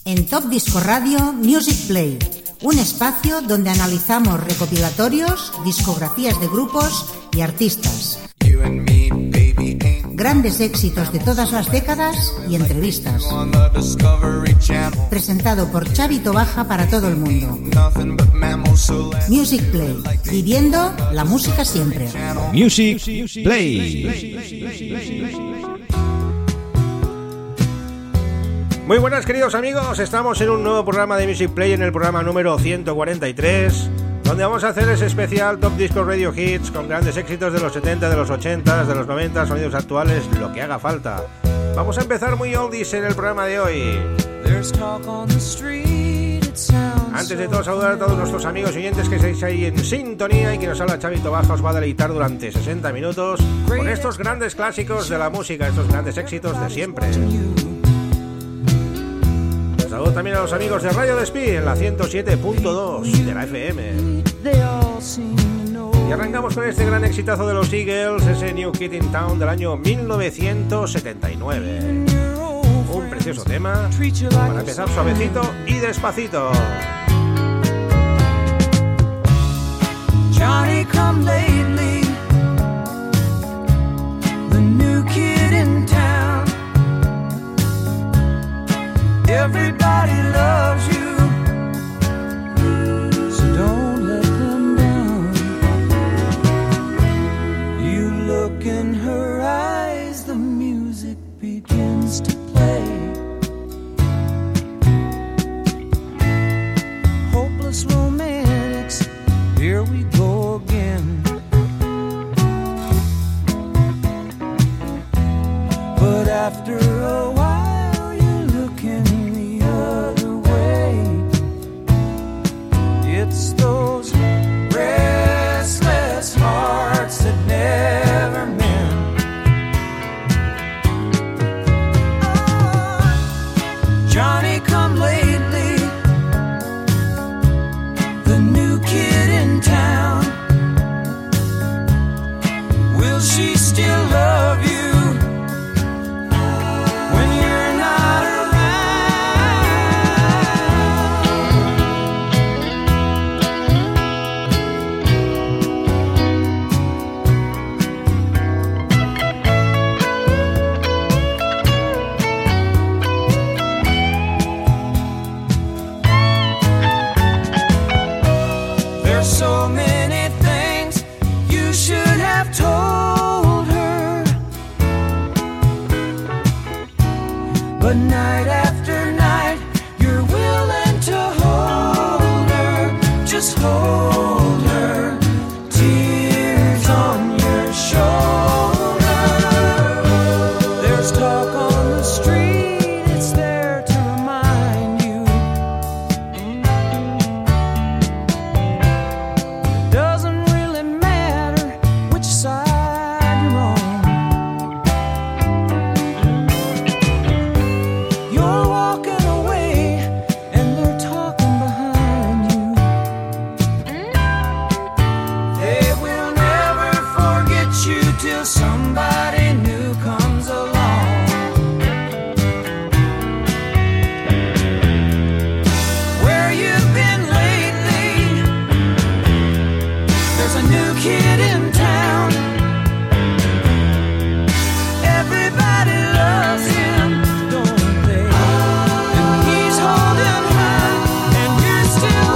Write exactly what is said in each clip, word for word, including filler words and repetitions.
En Top Disco Radio Music Play, un espacio donde analizamos recopilatorios, discografías de grupos y artistas, grandes éxitos de todas las décadas y entrevistas. Presentado por Xavi Tobaja para todo el mundo. Music Play, viviendo la música siempre. Music Play. Muy buenas, queridos amigos, estamos en un nuevo programa de Music Play, en el programa número ciento cuarenta y tres, donde vamos a hacer ese especial Top Disco Radio Hits con grandes éxitos de los setenta, de los ochenta, de los noventa, sonidos actuales, lo que haga falta. Vamos a empezar muy oldies en el programa de hoy. Antes de todo, saludar a todos nuestros amigos y oyentes que estáis ahí en sintonía, y que nos habla Xavi Tobaja os va a deleitar durante sesenta minutos con estos grandes clásicos de la música, estos grandes éxitos de siempre. Saludos también a los amigos de Radio Despí en la ciento siete punto dos de la F M. Y arrancamos con este gran exitazo de los Eagles, ese New Kid in Town del año mil novecientos setenta y nueve. Un precioso tema para empezar suavecito y despacito. Johnny come lately, the new kid in town. Everybody loves you, so don't let them down. You look in her eyes, the music begins to play. Hopeless romantics, here we go again. But after a while, it's those restless hearts that never mend. Oh, Johnny come lately, the new kid in town. Will she still love you? But night after night, you're willing to hold her, just hold her, tears on your shoulder. There's talk on the street, it's there to remind you. It doesn't really matter which side you're on. Somebody new comes along. Where you've been lately? There's a new kid in town. Everybody loves him, don't they? And he's holding her, and you're still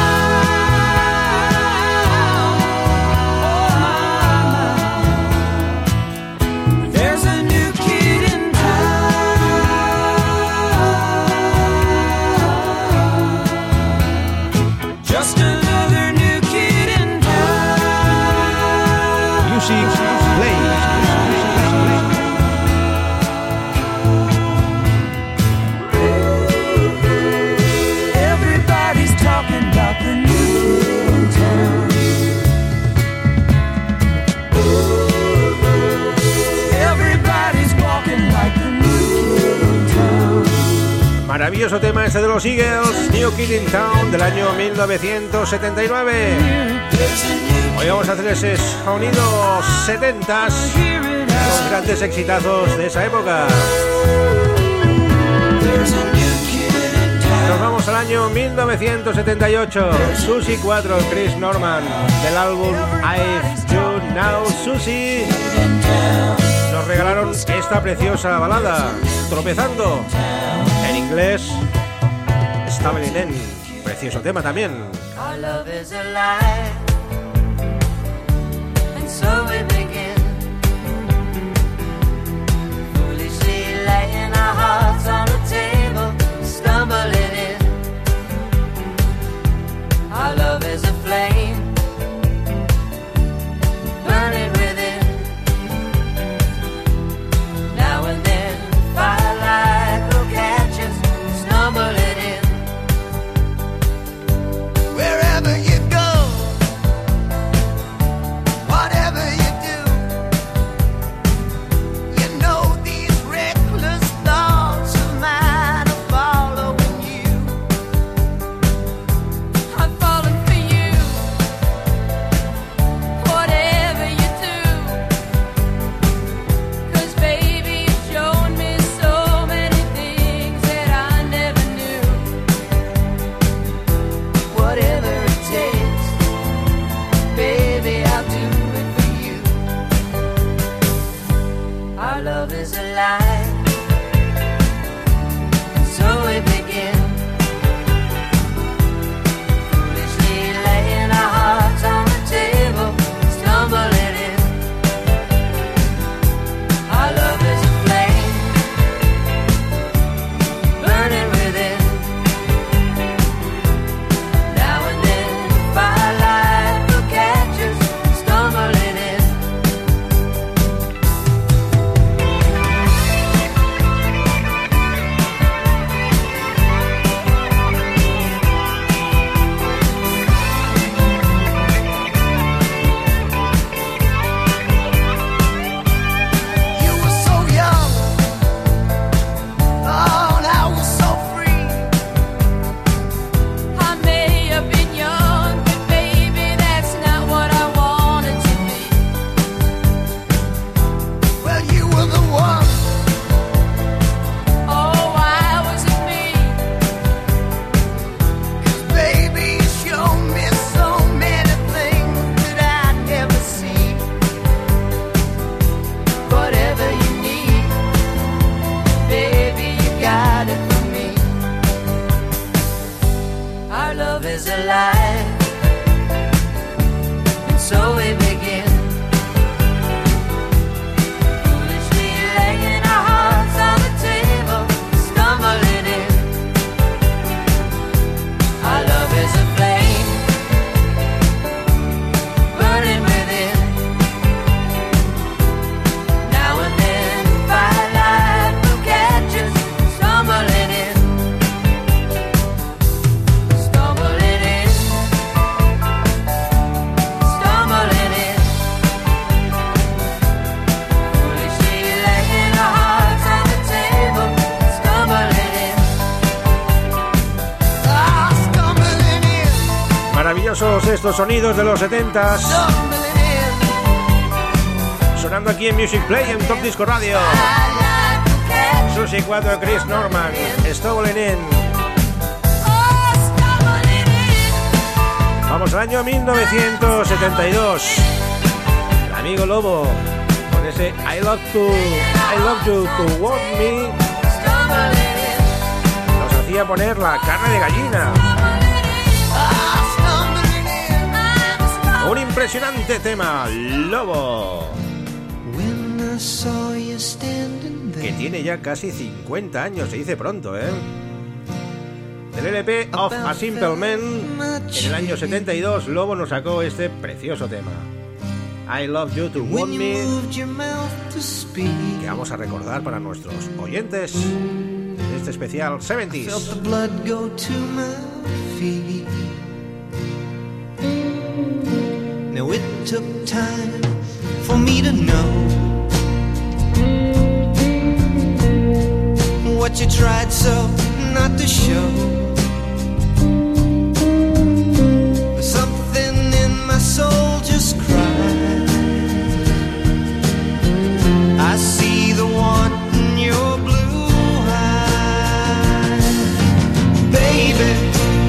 Maravilloso tema este de los Eagles, New Kid in Town del año mil novecientos setenta y nueve. Hoy vamos a hacer ese sonido setentas, los grandes exitazos de esa época. año mil novecientos setenta y ocho, Susie cuatro, Chris Norman, del álbum I've You Now Susie, nos regalaron esta preciosa balada, Tropezando, en inglés, Stumbling In, precioso tema también. Our love is alive, and so we begin, foolishly laying our hearts on the table, stumbling in. Our love is a flame, burning within. Now and then, firelight will catch us, stumbling in. Wherever you go, whatever you do, you know these reckless thoughts of mine are following you. I'm falling for you, whatever you do, 'cause baby you've shown me so many things that I never knew. Whatever it takes, baby, I'll do it for you. Our love is alive, and so we begin, foolishly laying our hearts on the table, stumbling in. Our love is a flame, burning within. Now and then, firelight will catch us, stumbling in. You were so young, oh, and I was so free. I may have been young, but baby, that's not what I wanted to be. Well, you were the one. Oh, why was it me? Baby, you showed me so many things that I'd never see. Whatever you need, baby, you got it for me. Our love is alive, and so we begin, foolishly laying our hearts on the table, stumbling in. Our love is a flame, burning within. Now and then, firelight will catch us, stumbling in, stumbling in, stumbling in, foolishly laying our hearts on the table, stumbling in. Ah, stumbling in, Maravillosos estos sonidos de los setentas, stumbling in. sonando aquí en Music Play en Top Disco Radio. Firelight will catch Susie cuatro, Chris Norman, Stumbling In. Oh, stumbling in. Vamos al año mil novecientos setenta y dos. El amigo Lobo con ese I love to I love you to want me nos hacía poner la carne de gallina. ah, stumbling in. Un impresionante tema, Lobo, When I saw you standing que there, tiene ya casi cincuenta años, se dice pronto, ¿eh? Del L P of a Simple Man, en el año setenta y dos, Lobo nos sacó este precioso tema, I Love You to Want when you Me, moved your mouth to speak, que vamos a recordar para nuestros oyentes de este especial felt setenta. the blood go to my feet. Now it took time for me to know what you tried so not to show. Something in my soul just cried. I see the want in your blue eyes, baby.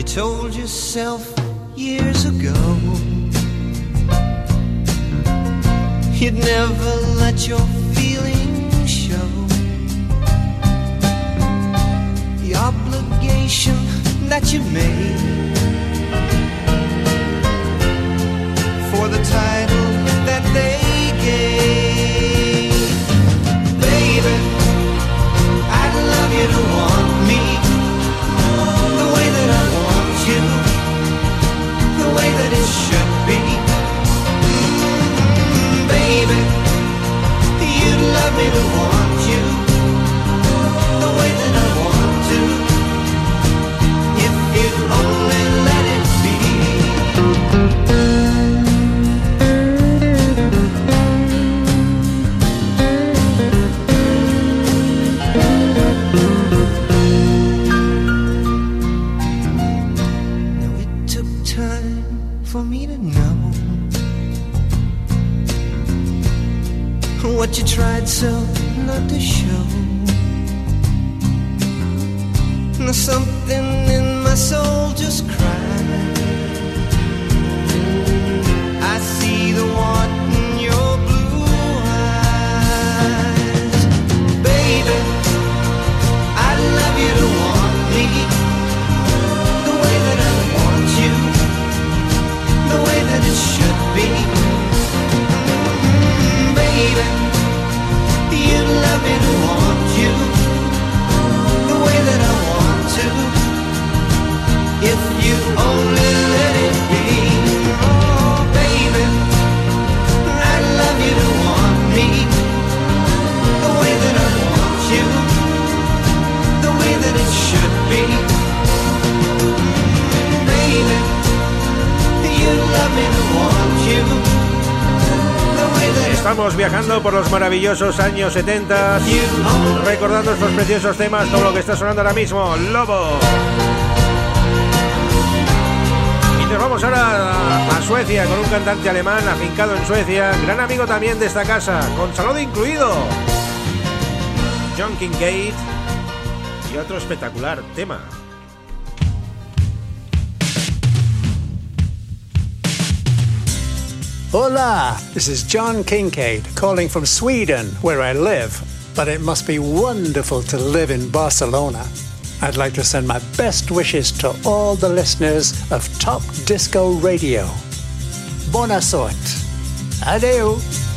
You told yourself years ago you'd never let your feelings show. The obligation that you made for the title that they gave. Baby, I'd love you to want me the way that I want you, the way that it should be. Mm, baby, you'd love me to want you the way that I want to, if you'd only let it be. Now it took time for me to know what you tried so not to show. Now something in my soul just cried. I see the want in your blue eyes. Baby, I'd love you to want me the way that I want you, the way that it should be. Mm, baby, you'd love me to want you the way that I want to, if you only let it be. Oh, baby, I'd love you to want me the way that I want you, the way that it should be. Mm, baby, you'd love me to want you the way that it. Estamos viajando por los maravillosos años setenta, recordando estos preciosos temas, todo lo que está sonando ahora mismo, Lobo. Y nos vamos ahora a Suecia con un cantante alemán afincado en Suecia, gran amigo también de esta casa, con saludo incluido, John Kincaid, y otro espectacular tema. Hola, this is John Kincaid calling from Sweden, where I live, but it must be wonderful to live in Barcelona. I'd like to send my best wishes to all the listeners of Top Disco Radio. Buona sorte. Adeu.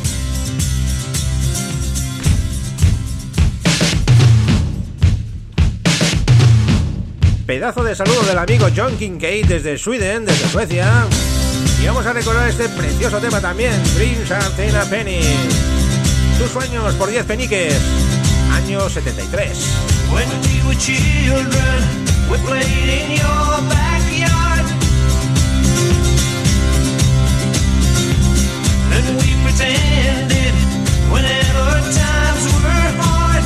Pedazo de saludo del amigo John Kincaid desde Sweden, desde Suecia. Y vamos a recordar este precioso tema también, Dreams are ten a penny. Tus sueños por diez peniques, año setenta y tres. When we were children, we played in your backyard, and we pretended whenever times were hard.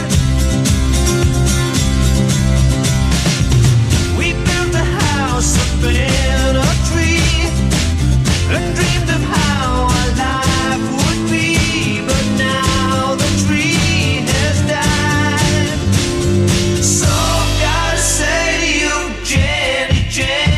We built a house up in a tree and dreamed of how our life would be, but now the tree has died. So gotta say to you, Jenny, Jenny,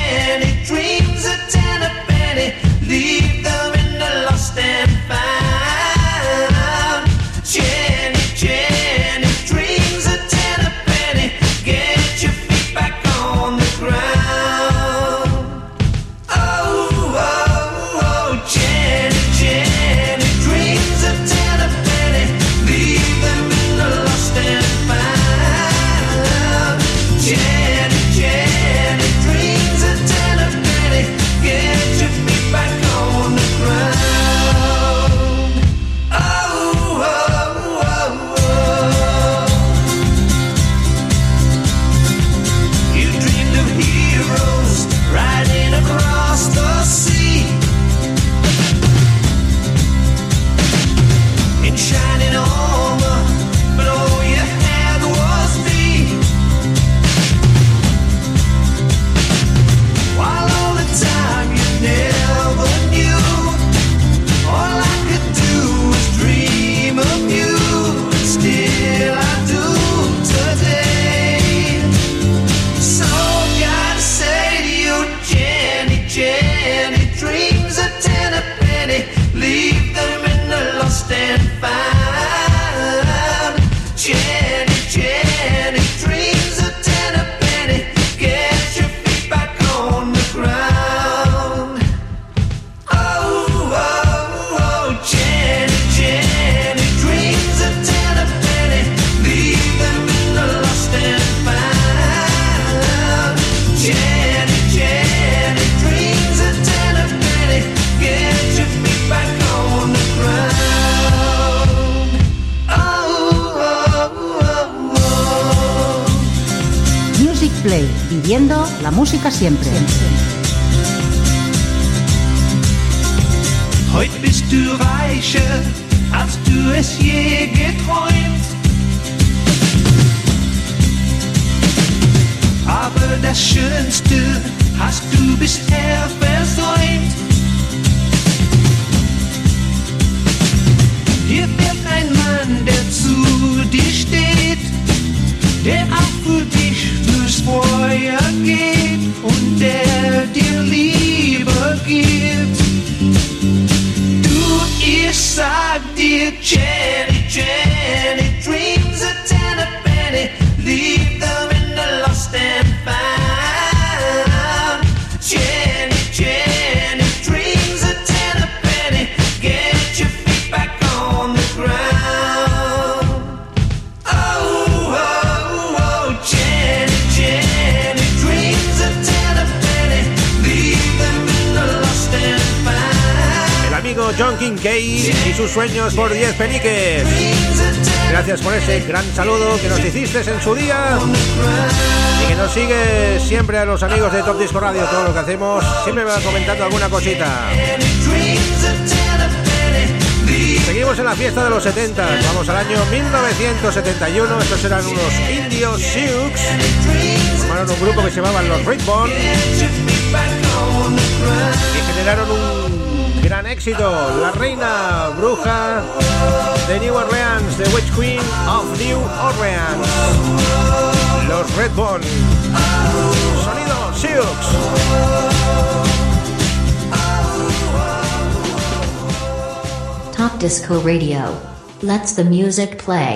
viviendo la música siempre. Heute bist du reicher, als du es je geträumt. Aber das Schönste hast du bisher versäumt. Hier fährt ein Mann, der zu dir steht, der auch für dich durchs Feuer geht und der dir Liebe gibt. Du, ich sag dir, Jenny, Jenny, dreams a ten a penny, leave them in the lost and found. Jenny, Jenny, dreams a ten a penny, get your feet back on the ground. Oh, oh, oh, Jenny, Jenny, dreams a ten a penny, leave them in the lost and found. El amigo John Kincaid y sus sueños por diez peniques. Gracias por ese gran saludo que nos hiciste en su día y que nos sigue siempre a los amigos de Top Disco Radio. Todo lo que hacemos siempre me va comentando alguna cosita. Seguimos en la fiesta de los setenta. Vamos al año mil novecientos setenta y uno. Estos eran unos indios Sioux. Formaron un grupo que se llamaban los Redbone y generaron un gran éxito, La Reina Bruja de New Orleans, The Witch Queen of New Orleans, los Redbone, sonido Sioux. Top Disco Radio. Let's the music play.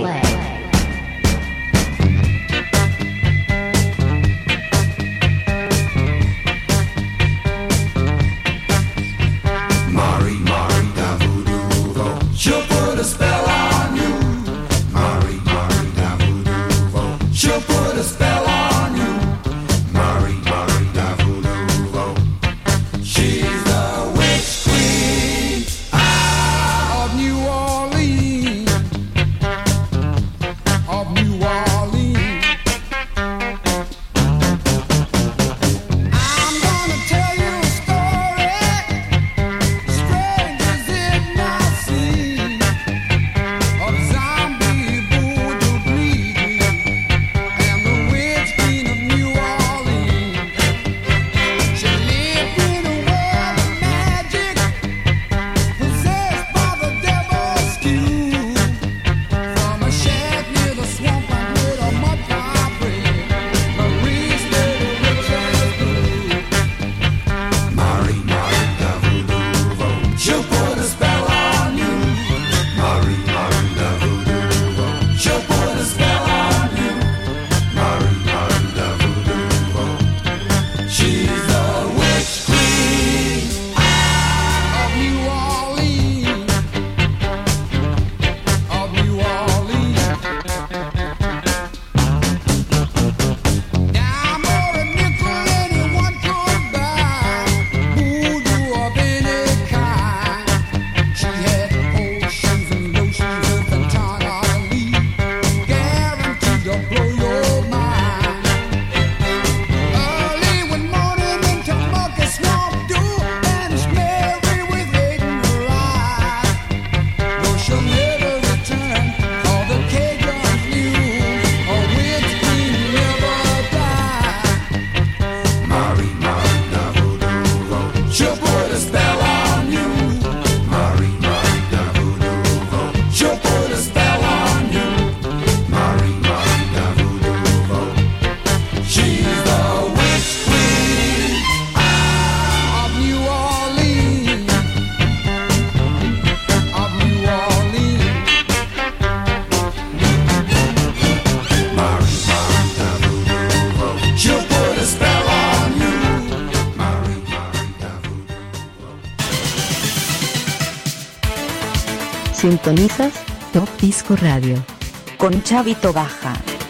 Sintonizas Top Disco Radio con Chavito Baja.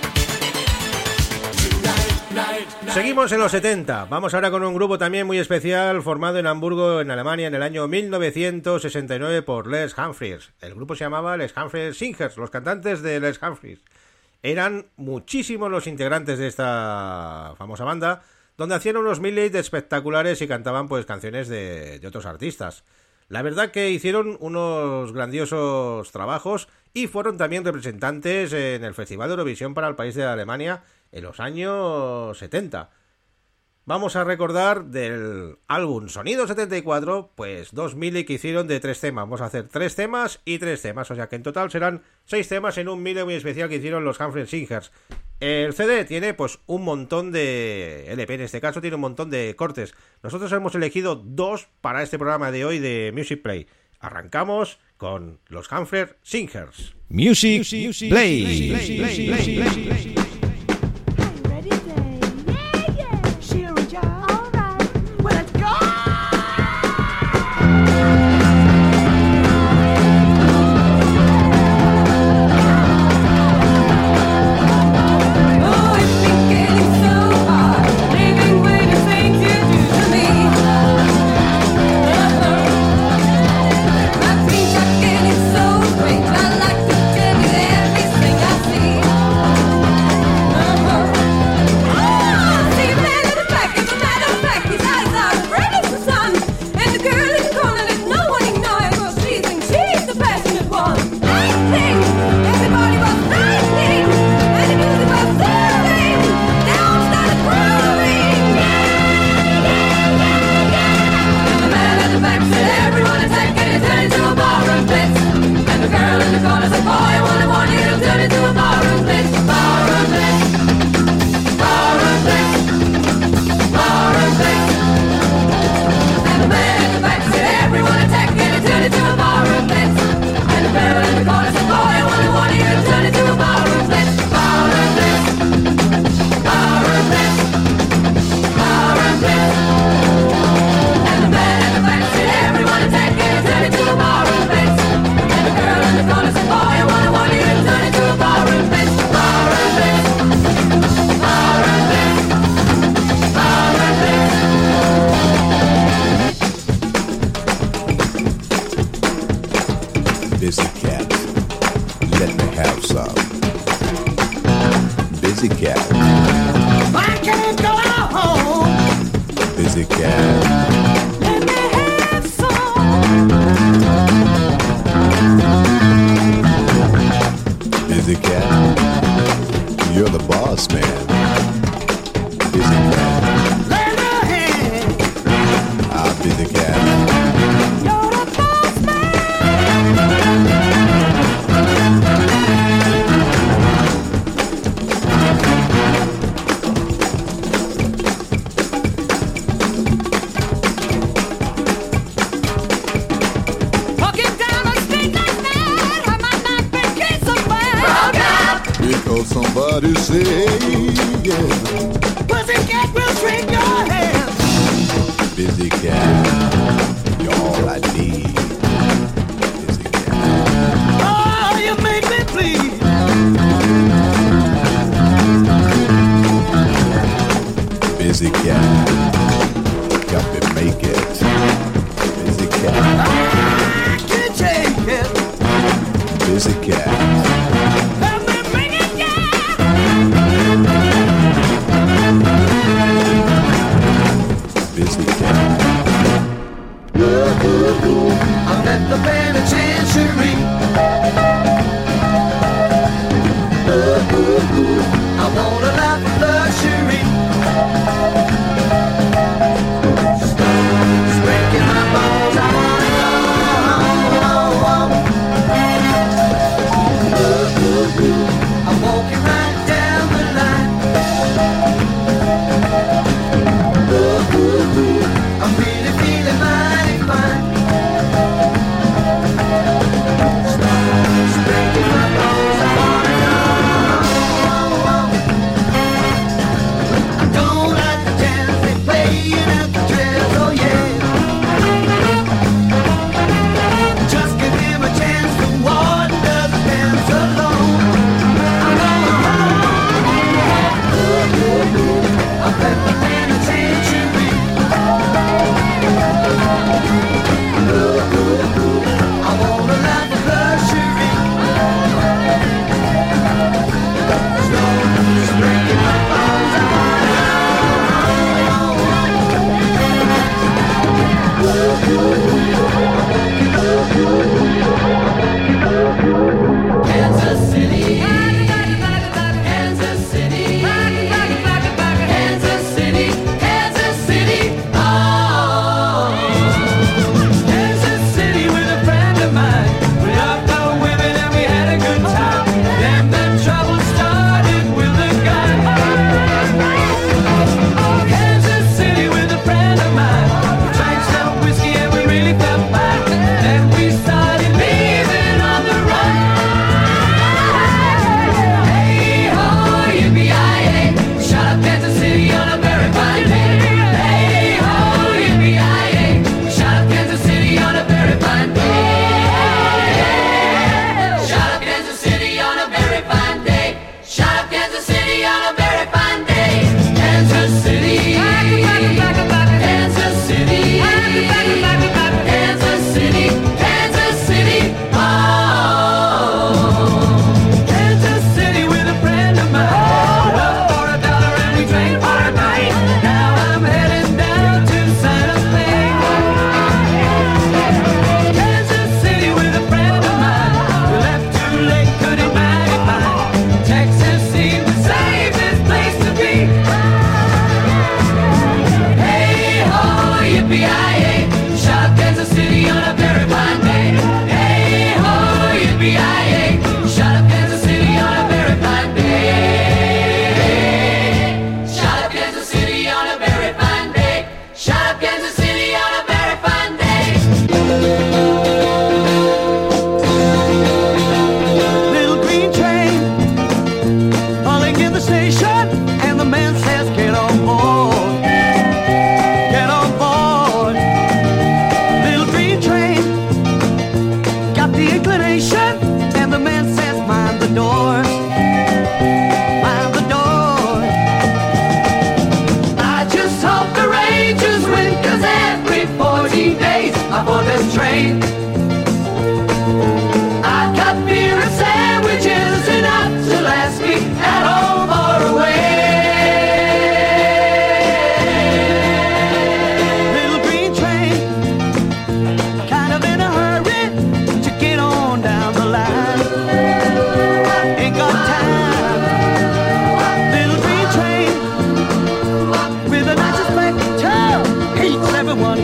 Seguimos en los setenta. Vamos ahora con un grupo también muy especial formado en Hamburgo, en Alemania, en el año mil novecientos sesenta y nueve por Les Humphries. El grupo se llamaba Les Humphries Singers, los cantantes de Les Humphries. Eran muchísimos los integrantes de esta famosa banda, donde hacían unos medleys espectaculares y cantaban pues canciones de, de otros artistas. La verdad que hicieron unos grandiosos trabajos y fueron también representantes en el Festival de Eurovisión para el país de Alemania en los años setenta. Vamos a recordar del álbum Sonido setenta y cuatro, pues dos medley que hicieron de tres temas. Vamos a hacer tres temas y tres temas, o sea que en total serán seis temas en un medley muy especial que hicieron los Humphrey Singers. El C D tiene pues un montón de... L P en este caso tiene un montón de cortes. Nosotros hemos elegido dos para este programa de hoy de Music Play. Arrancamos con los Humphrey Singers. Music, Music Play. Play, play, play, play, play. I'm really feeling mighty fine.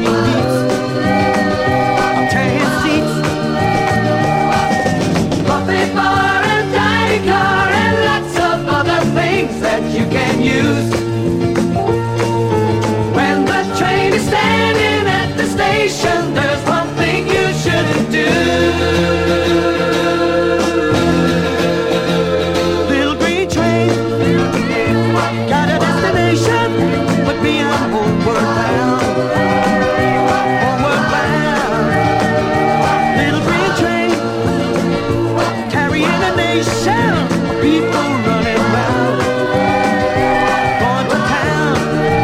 swinging beats, tearing seats, buffet bar and dining car and lots of other things that you can use. When the train is standing at the station, there's one thing you shouldn't do. Little green train, got a destination, but me I'm homeward bound. Homeward bound. Little green train, carrying a nation of people running round, going to town.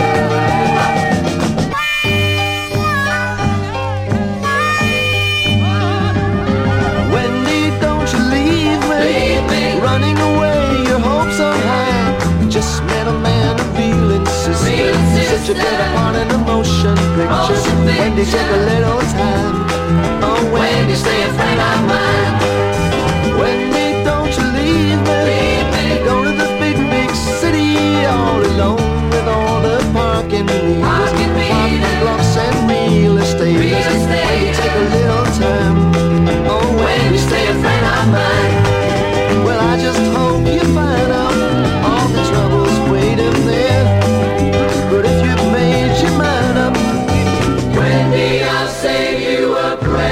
Wendy, don't you leave me, leave me. Running away, your hopes are high. Just met a man of real insistence. Said you get upon an emotion picture. Wendy, take a little time. Oh, Wendy, stay a friend of mine. Wendy, don't you leave me, leave me. Go to this big, big city all alone with all the parking meters, parking, parking blocks and real estate. Real estate. Wendy, take a little time. Oh, Wendy, stay a friend of mine. Well, I just hope you find out all the troubles waiting there. But if you've made your mind up, Wendy, I'll save you a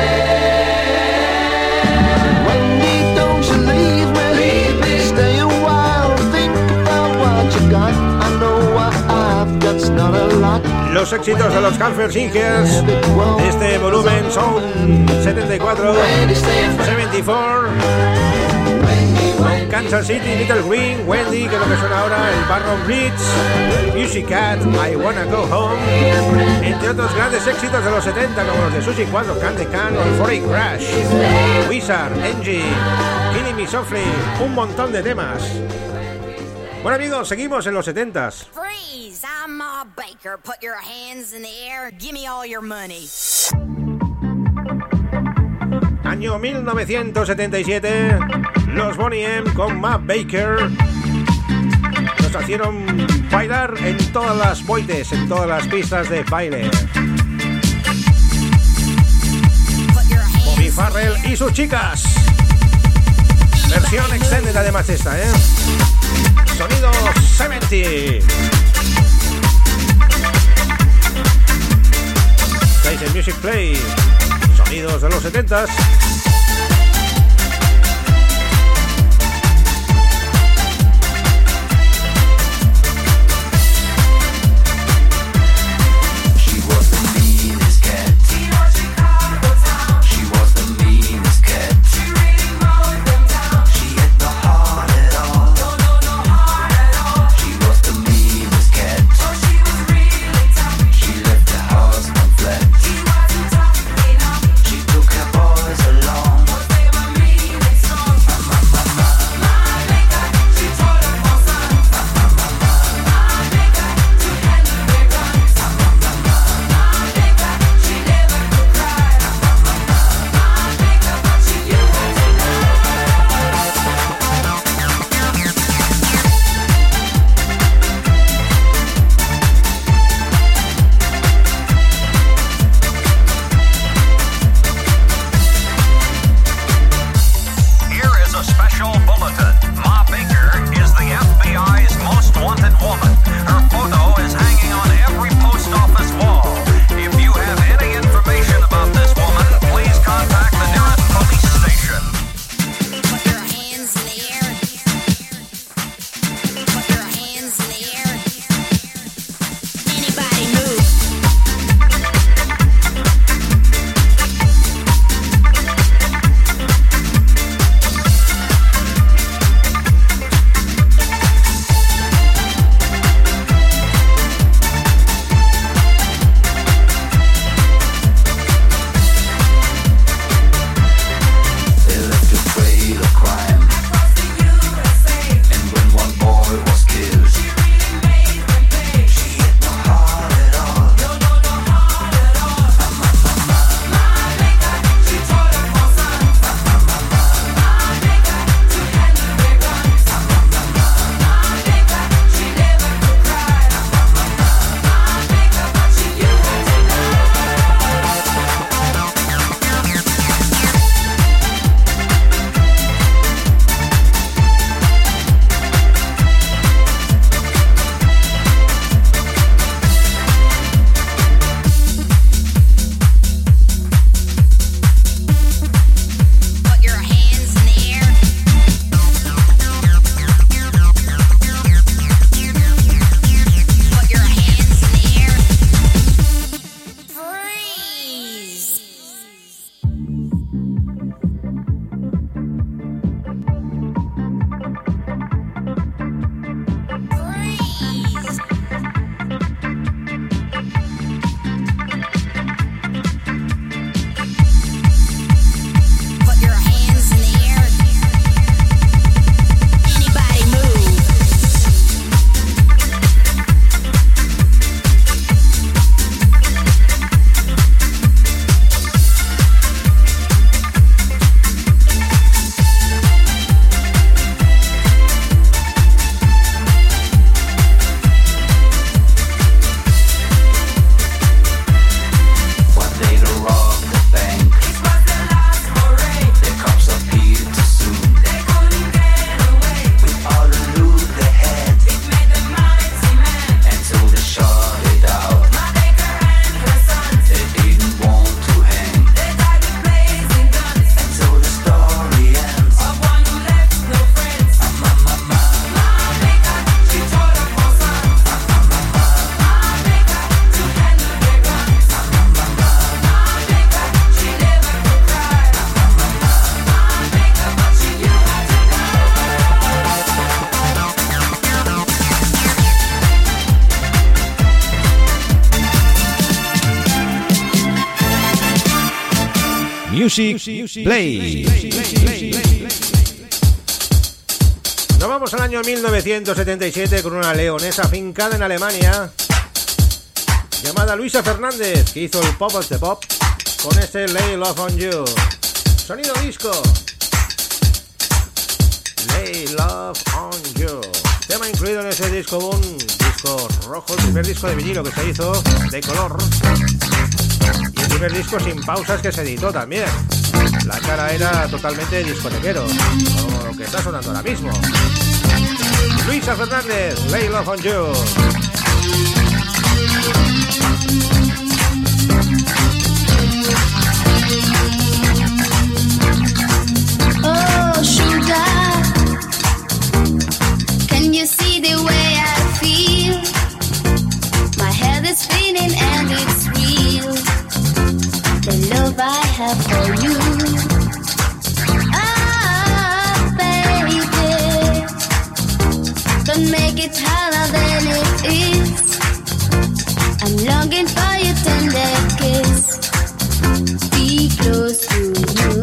prayer. Wendy, don't you leave me, leave me. Stay a while, think about what you got. I know what I've got's not a lot. Los éxitos de los Halfer Singers de este volumen son setenta y cuatro, setenta y cuatro, con Kansas City, Little Green, Wendy, que es lo que suena ahora, el Barron Blitz, Pussycat, I Wanna Go Home, entre otros grandes éxitos de los setenta como los de Susie cuatro, Can the Can o el Foreign Crash, Wizard, Angie, Killing Me Softly, un montón de temas. Bueno amigos, seguimos en los setentas. Freeze! I'm Ma Baker. Put your hands in the air. Give me all your money. Año mil novecientos setenta y siete, los Boney M con Ma Baker nos hicieron bailar en todas las boites, en todas las pistas de baile. Bobby Farrell y sus chicas. Versión extended además esta, ¿eh? Sonido setenta. Estáis en Music Play. Sonidos de los setentas. Took her boys along. Music Play. Nos vamos al año mil novecientos setenta y siete con una leonesa afincada en Alemania llamada Luisa Fernández, que hizo el Pop of the Pop con ese Lay Love on You. Sonido disco. Lay Love on You. Tema incluido en ese disco boom, disco rojo, el primer disco de vinilo que se hizo de color. Y el primer disco sin pausas que se editó también. La cara era totalmente discotequero, como lo que está sonando ahora mismo. Luisa Fernández, Lay Love on You. Oh, sugar, can you see the way I feel? My head is spinning and it's real. The love I have for you. Ah, baby, don't make it harder than it is. I'm longing for your tender kiss. Be close to you.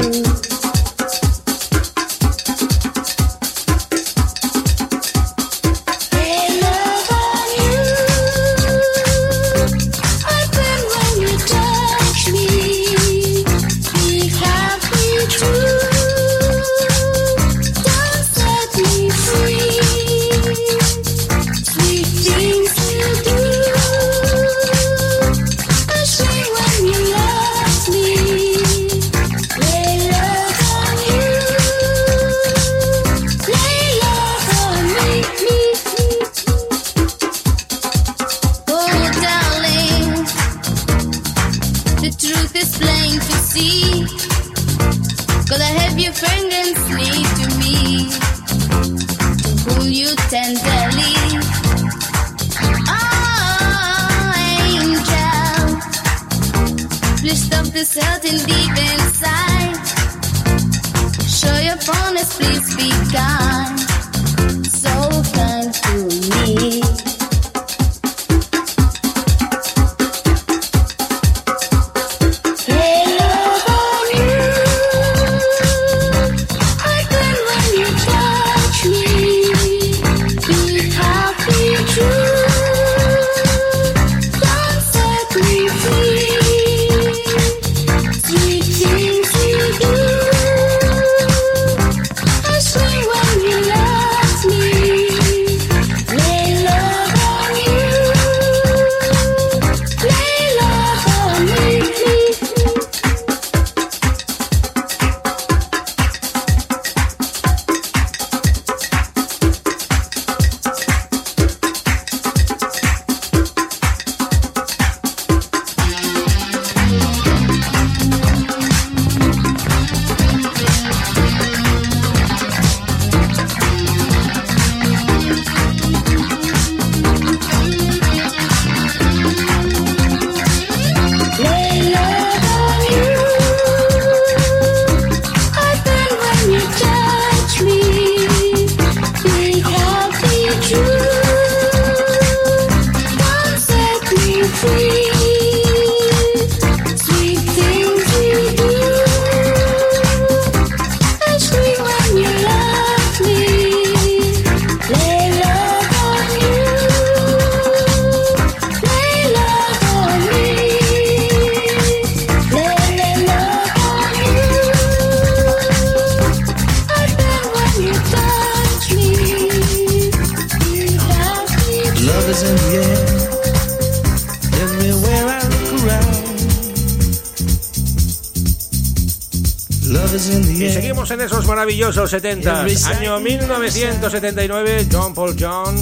Maravillosos setenta, año mil novecientos setenta y nueve, John Paul John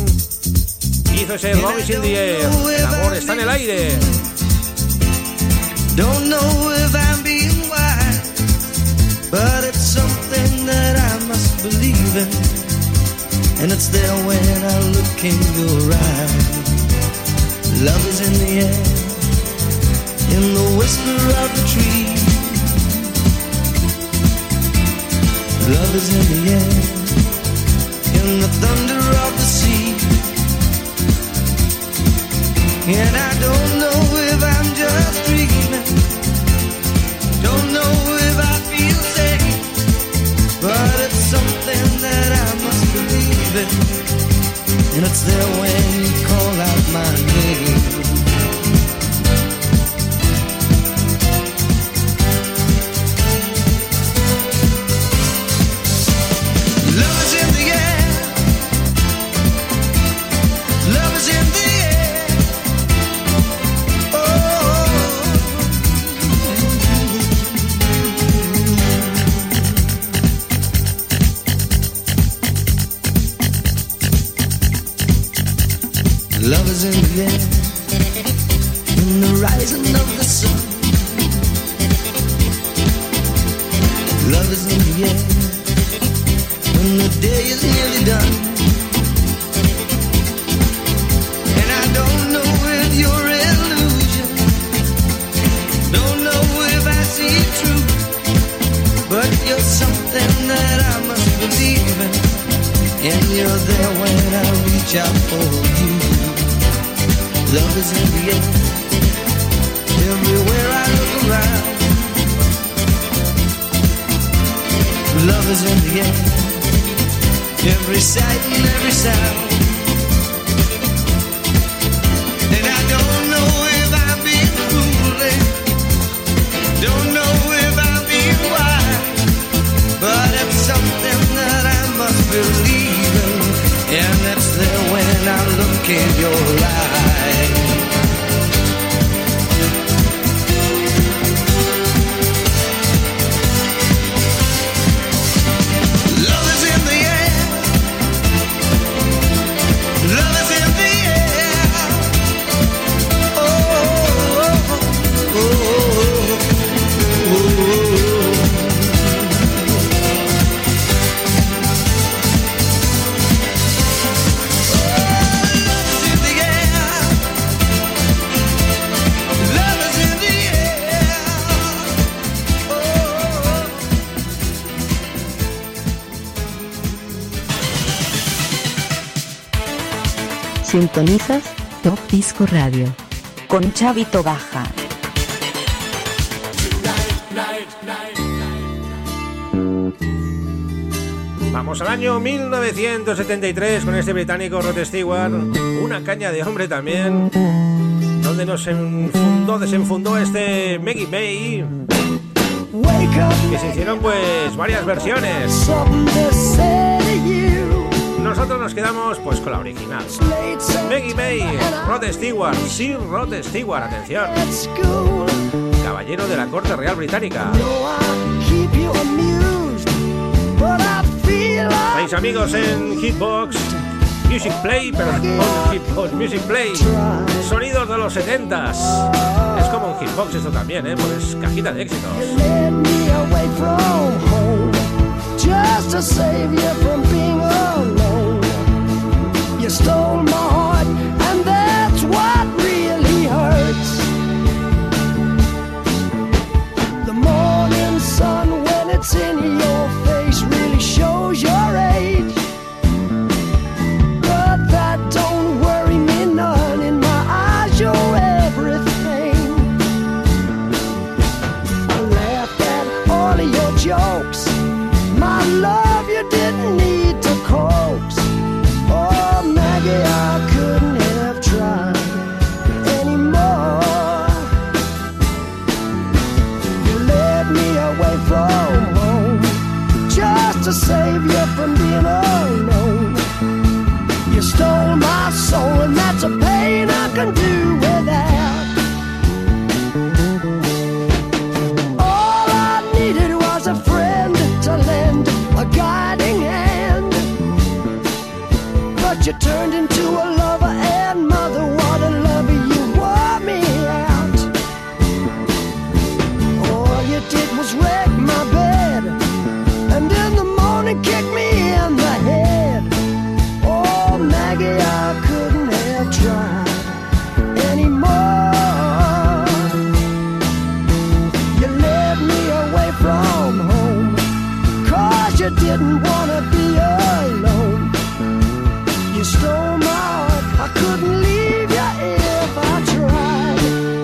hizo ese Love is in the Air, el amor está en el aire. Don't know if I'm being wise, but it's something that I must believe in, and it's there when I look in your eyes. Love is in the air, in the whisper of the tree. Love is in the air, in the thunder of the sea. And I don't know if I'm just dreaming, don't know if I is in the air, in the rising of the sun. Love is in the air, when the day is nearly done. And I don't know if you're illusion, don't know if I see it true, but you're something that I must believe in, and you're there when I reach out for you. Love is in the air, everywhere I look around. Love is in the air, every sight and every sound. And I don't know if I'm being foolish, don't know if I'm being wise, but it's something that I must believe in, and it's there when I look in your eyes. Sintonizas Top Disco Radio con Chavito Baja. Vamos al año mil novecientos setenta y tres con este británico Rod Stewart, una caña de hombre también, donde nos enfundó, desenfundó este Maggie May, que se hicieron pues varias versiones. Nosotros nos quedamos pues con la original. Maggie May, Rod Stewart, Sir Rod Stewart, atención, caballero de la corte real británica. Seis amigos en Hitbox Music Play, perdón, Hitbox Music Play, sonidos de los setentas. Es como un Hitbox esto también, ¿eh? Pues cajita de éxitos. Just to save you from being alone. You stole my heart, and that's what really hurts. The morning sun, when it's in your face, really shows your age. But that don't worry me none. In my eyes, you're everything. I laughed at all of your jokes. My love, you didn't need to coax. Oh, Maggie, I couldn't have tried anymore. You led me away from home just to save you from being alone. You stole my soul, and that's a pain I can do without. All I needed was a friend to lend a guiding hand, but you turned into a lover and mother. What a lover, you wore me out. All you did was wreck my bed, and in the morning kick me in the head. Oh, Maggie, I couldn't have tried anymore. You led me away from home, you didn't wanna be alone. You stole my heart, I couldn't leave you if I tried.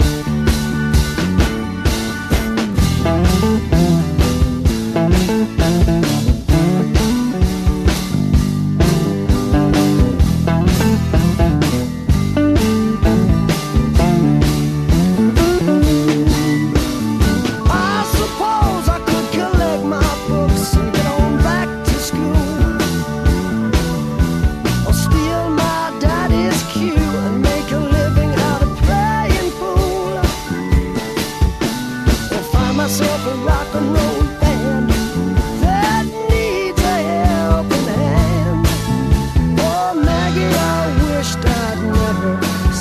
I suppose I could collect my books and get on back to school, or steal my daddy's cue and make a living out of playing pool, or find myself a rock and roll band that needs a helping hand. Oh, Maggie, I wished I'd never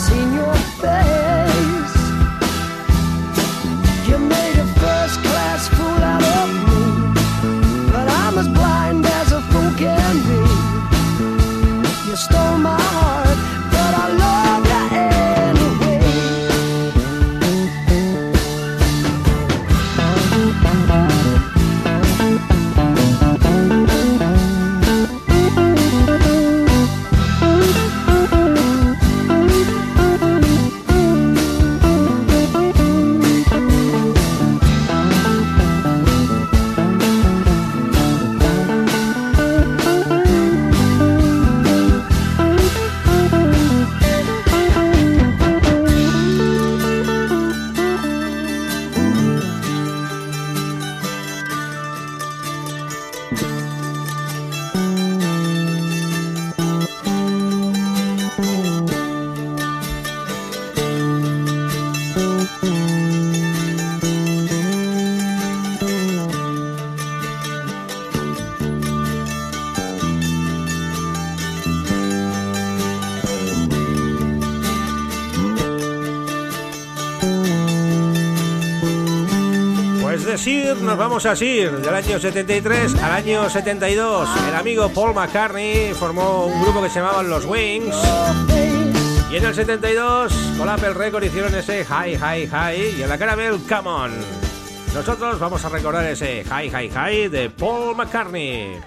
Pues de Sir nos vamos a Sir, del año setenta y tres al año setenta y dos. El amigo Paul McCartney formó un grupo que se llamaban Los Wings. Y en el setenta y dos, con Apple Record hicieron ese Hi, Hi, Hi y en la Caramel Come On. Nosotros vamos a recordar ese Hi, Hi, Hi de Paul McCartney.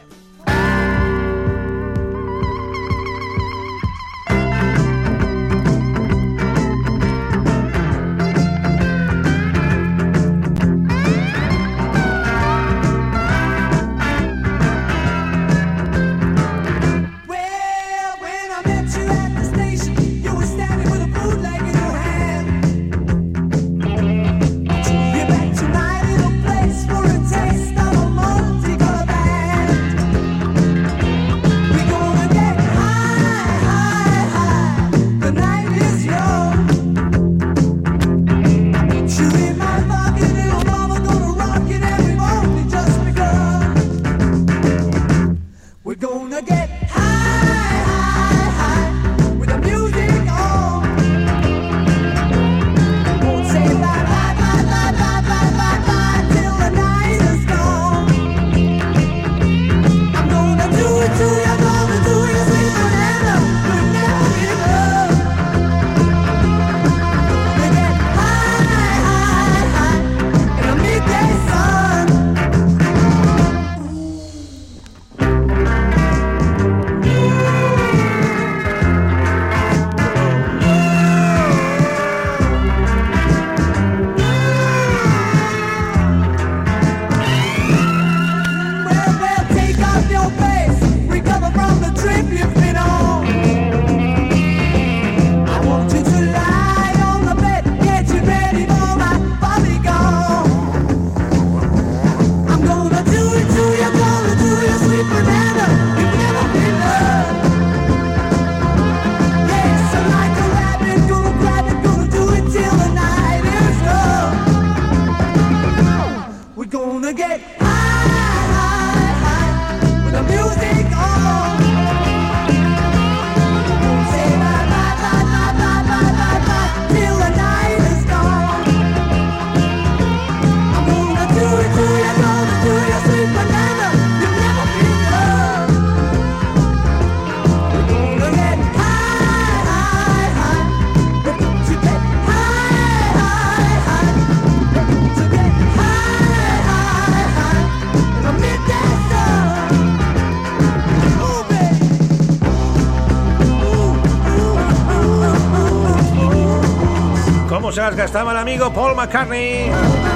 Se las gastaba el amigo Paul McCartney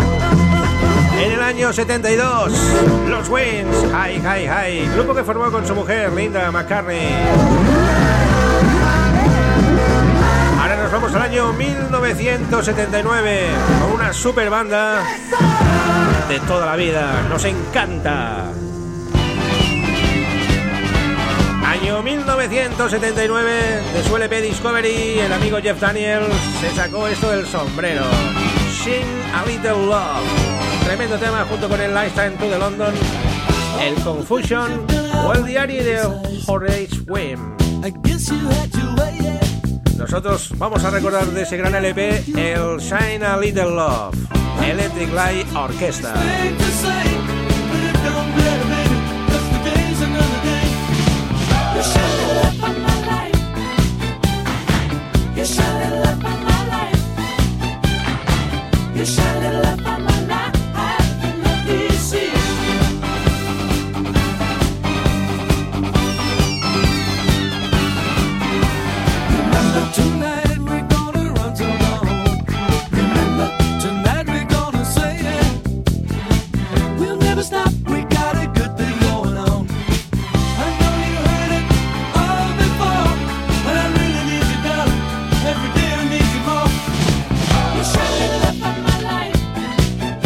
en el año setenta y dos. Los Wings, Hi, Hi, Hi, grupo que formó con su mujer Linda McCartney. Ahora nos vamos al año mil novecientos setenta y nueve con una super banda de toda la vida. Nos encanta. Año mil novecientos setenta y nueve, de su L P Discovery, el amigo Jeff Daniels se sacó esto del sombrero. Sing a Little Love. Tremendo tema junto con el Lifetime to the London, el Confusion o el diario de Horace Wim. Nosotros vamos a recordar de ese gran L P el Shine a Little Love, Electric Light Orchestra. You're shining light on my life. You're shining light on my life. You're shining light on my life. Let me see. Remember tonight we're gonna run so long. Remember tonight we're gonna say it. We'll never stop. We got a good thing going on. Every day I need you more. You're shining light on my life.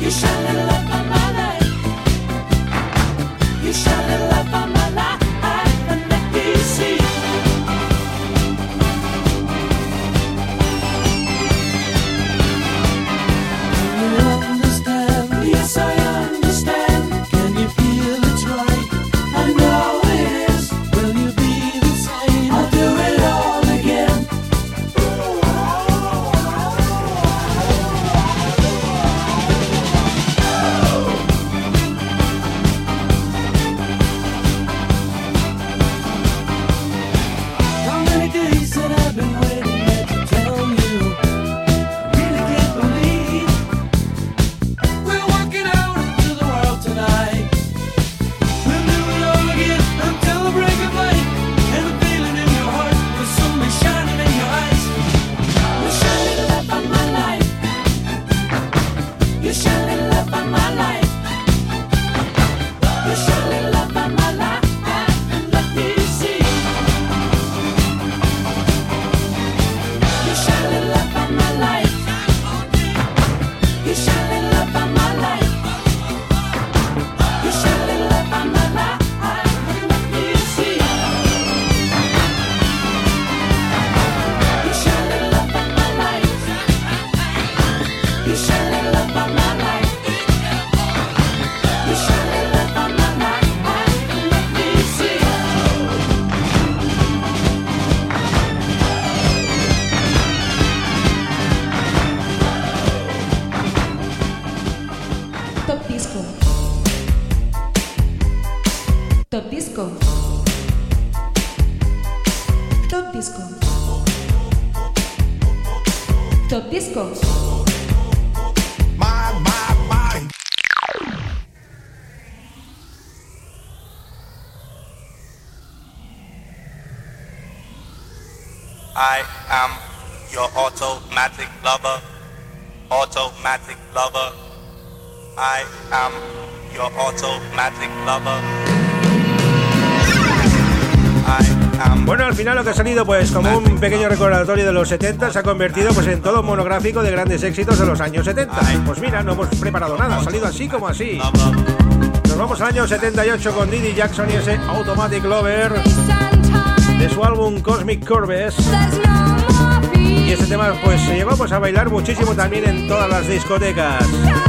Top Disco. I am your automatic lover, automatic lover. I am your automatic lover. Bueno, al final lo que ha salido, pues como un pequeño recordatorio de los setenta, se ha convertido pues en todo un monográfico de grandes éxitos de los años setenta. Pues mira, no hemos preparado nada, ha salido así como así. Nos vamos al año setenta y ocho con Didi Jackson y ese Automatic Lover de su álbum Cosmic Curves. Y este tema pues se llegó pues a bailar muchísimo también en todas las discotecas.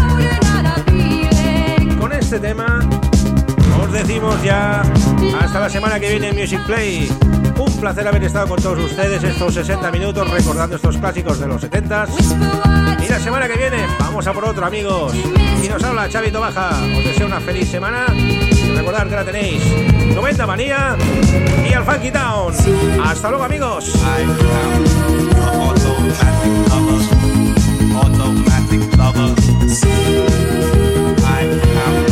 Con este tema os decimos ya hasta la semana que viene en Music Play. Un placer haber estado con todos ustedes estos sesenta minutos recordando estos clásicos de los setenta. Y la semana que viene vamos a por otro, amigos. Y nos habla Chavito Baja. Os deseo una feliz semana. Y recordad que la tenéis noventa Manía y al Funky Town. Hasta luego, amigos. Automatic lover. I am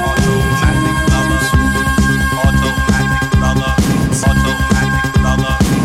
lover.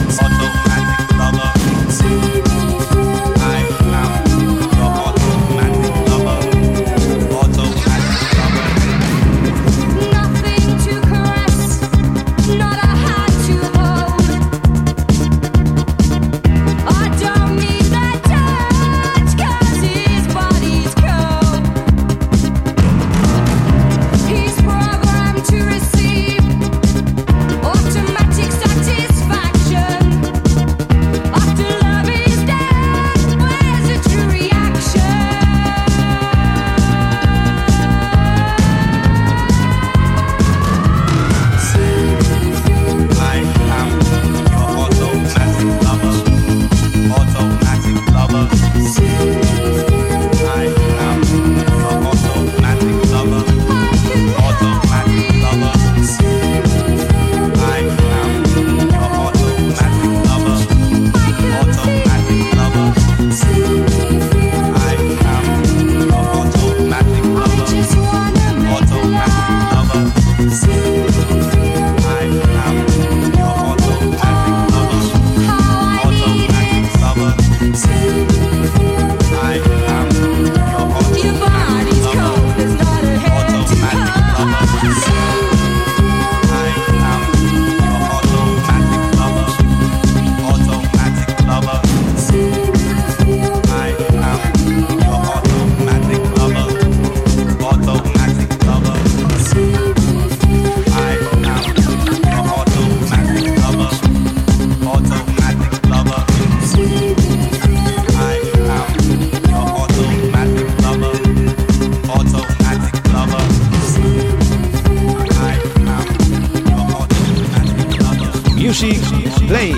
Music Play.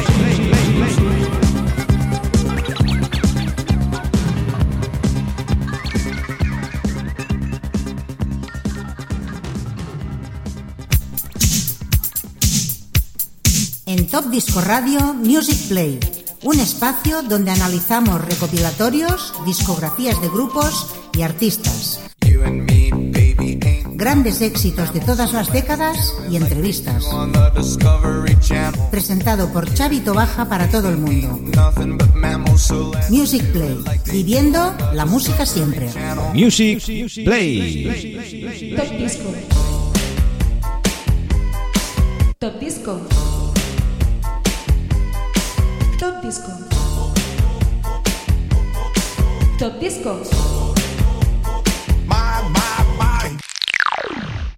En Top Disco Radio Music Play, un espacio donde analizamos recopilatorios, discografías de grupos y artistas, grandes éxitos de todas las décadas y entrevistas. Presentado por Xavi Tobaja para todo el mundo. Music Play, viviendo la música siempre. Music Play. Top Disco. Top Disco. Top Disco. Top Disco.